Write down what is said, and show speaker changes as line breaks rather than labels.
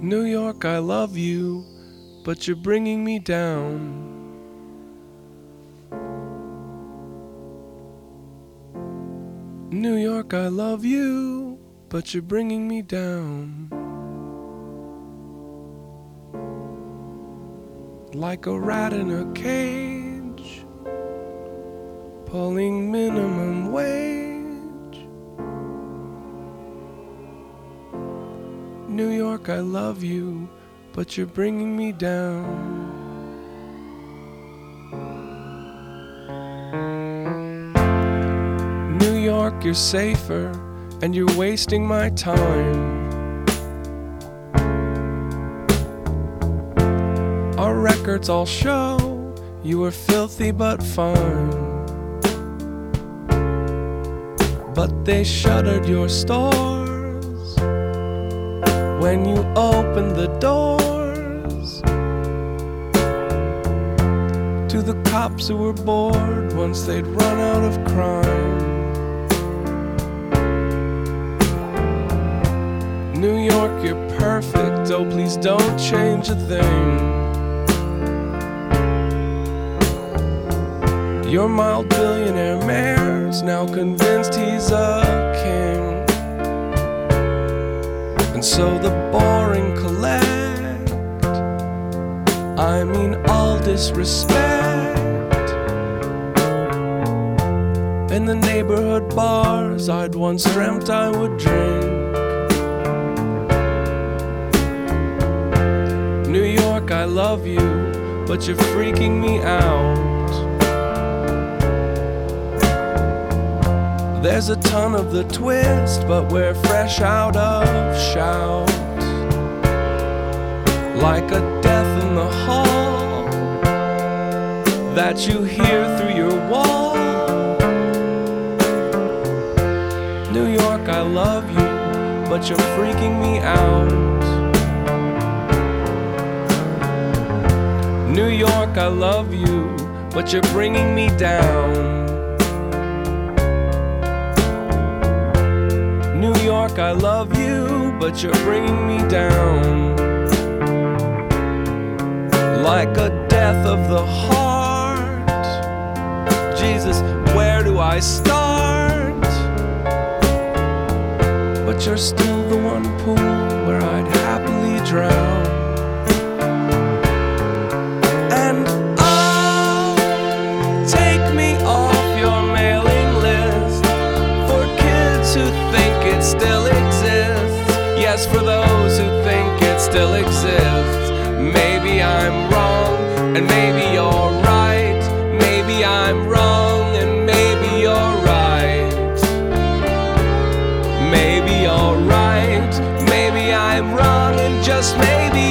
New York, I love you, but you're bringing me down. New York, I love you, but you're bringing me down. Like a rat in a cage, pulling minimum wage. New York, I love you, but you're bringing me down. New York, you're safer, and you're wasting my time. Our records all show you were filthy but fine. But they shuttered your stores when you opened the doors to the cops who were bored once they'd run out of crime. New York, you're perfect, oh please don't change a thing. Your mild billionaire mayor's now convinced he's a king, and so the boring collect, I mean all disrespect. In the neighborhood bars I'd once dreamt I would drink. New York, I love you, but you're freaking me out. There's a ton of the twist, but we're fresh out of shout. Like a death in the hall that you hear through your wall. New York, I love you, but you're freaking me out. New York, I love you, but you're bringing me down. New York, I love you, but you're bringing me down. Like a death of the heart. Jesus, where do I start? But you're still the one pool where I'd happily drown. And oh, take me off your mailing list for kids who think it still exists. Yes, for those who think it still exists. Maybe I'm wrong, and maybe you're right. Maybe I'm wrong, and maybe you're right. Maybe you're right, maybe I'm wrong, and just maybe